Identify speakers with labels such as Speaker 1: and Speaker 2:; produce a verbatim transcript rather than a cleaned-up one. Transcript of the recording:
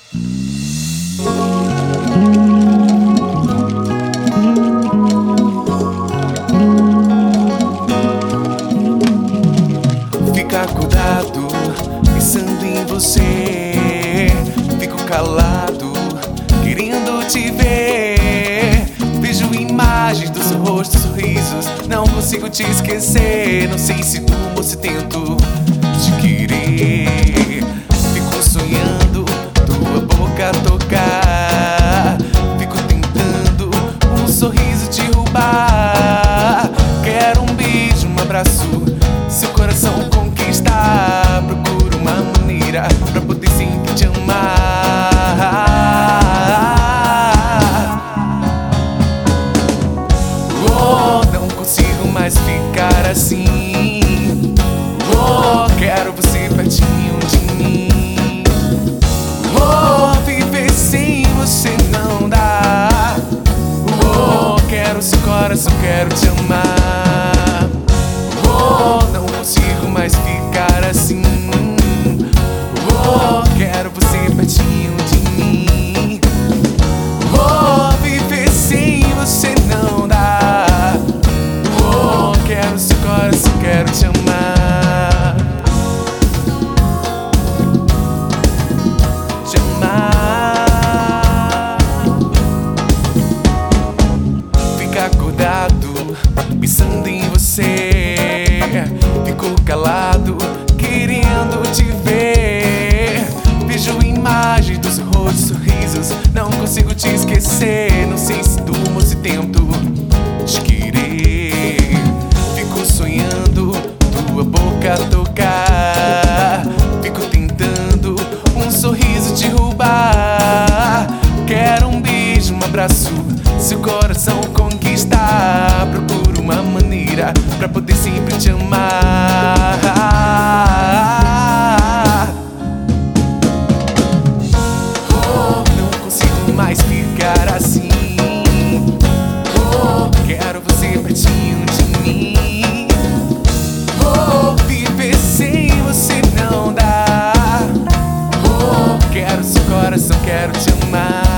Speaker 1: Fica acordado, pensando em você. Fico calado, querendo te ver. Vejo imagens do seu rosto, sorrisos. Não consigo te esquecer. Não sei se durmo ou se tento te querer. Fico sonhando, tua boca tocar. Fico tentando um sorriso te roubar. Quero um beijo, um abraço, seu coração conquistar. Procuro uma maneira pra poder sempre te amar. Oh, não consigo mais ficar assim. Oh, quero você pertinho de mim. Oh, viver sem você não dá. Oh, quero seu coração, quero te amar. Oh, não consigo mais ficar assim. Oh, quero você pertinho de mim. Oh, viver sem você não dá. Oh, quero seu coração, quero te amar. Te amar. Fica acordado, pensando em você. Fico calado, querendo te ver. Vejo imagens do seu rosto, sorrisos. Não consigo te esquecer. Não sei se durmo ou se tento te querer. Fico sonhando, tua boca tocar. Fico tentando um sorriso te roubar. Quero um beijo, um abraço, seu coração conquistar. Procuro uma maneira pra poder sempre te amar. Oh, não consigo mais ficar assim. Oh, quero você pertinho de mim. Oh, viver sem você não dá. Oh, quero seu coração, quero te amar.